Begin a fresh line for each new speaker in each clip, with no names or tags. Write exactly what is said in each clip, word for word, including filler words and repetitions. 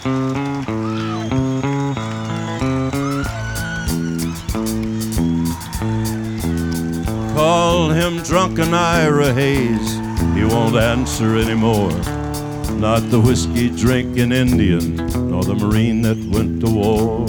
Call him drunken Ira Hayes, he won't answer anymore. Not the whiskey drinking Indian, nor the Marine that went to war.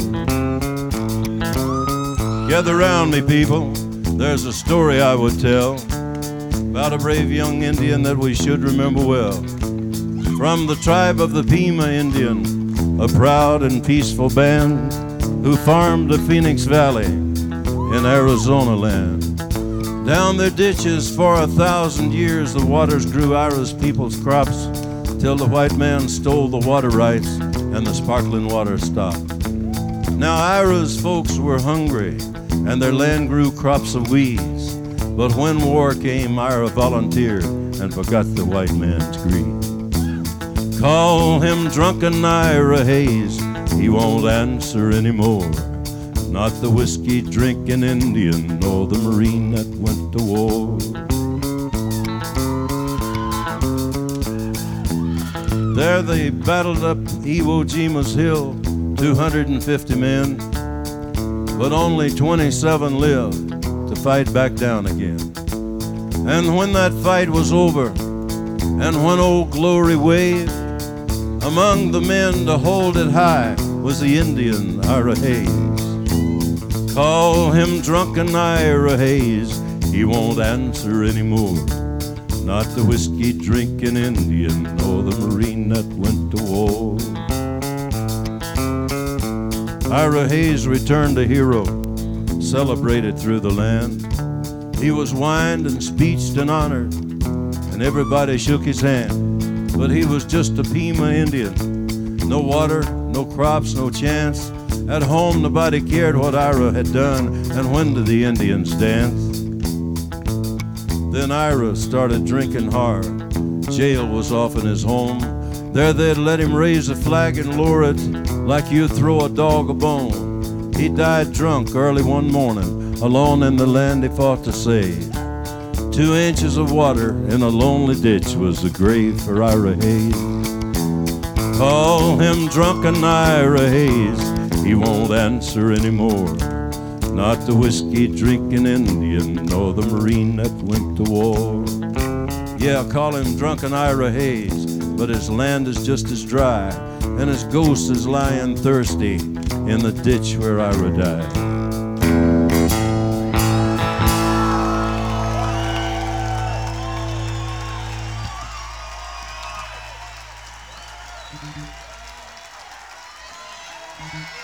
Gather round me, people, there's a story I would tell about a brave young Indian that we should remember well. From the tribe of the Pima Indian, a proud and peaceful band who farmed the Phoenix Valley in Arizona land. Down their ditches for a thousand years the waters grew Ira's people's crops, till the white man stole the water rights and the sparkling water stopped. Now Ira's folks were hungry and their land grew crops of weeds, but when war came Ira volunteered and forgot the white man's greed. Call him drunken Ira Hayes, he won't answer anymore. Not the whiskey drinking Indian nor the Marine that went to war. There they battled up Iwo Jima's hill, two hundred fifty men, but only twenty-seven lived to fight back down again. And when that fight was over, and when Old Glory waved, among the men to hold it high was the Indian Ira Hayes. Call him drunken Ira Hayes, he won't answer anymore. Not the whiskey drinking Indian nor the Marine that went to war. Ira Hayes returned a hero, celebrated through the land. He was wined and speeched and honored, and everybody shook his hand. But he was just a Pima Indian, no water, no crops, no chance. At home nobody cared what Ira had done, and when did the Indians dance? Then Ira started drinking hard. Jail was often his home. There they'd let him raise a flag and lower it like you'd throw a dog a bone. He died drunk early one morning, alone in the land he fought to save. Two inches of water in a lonely ditch was the grave for Ira Hayes. Call him drunken Ira Hayes, he won't answer anymore. Not the whiskey drinking Indian nor the Marine that went to war. Yeah, call him drunken Ira Hayes, but his land is just as dry, and his ghost is lying thirsty in the ditch where Ira died.
Mm-hmm.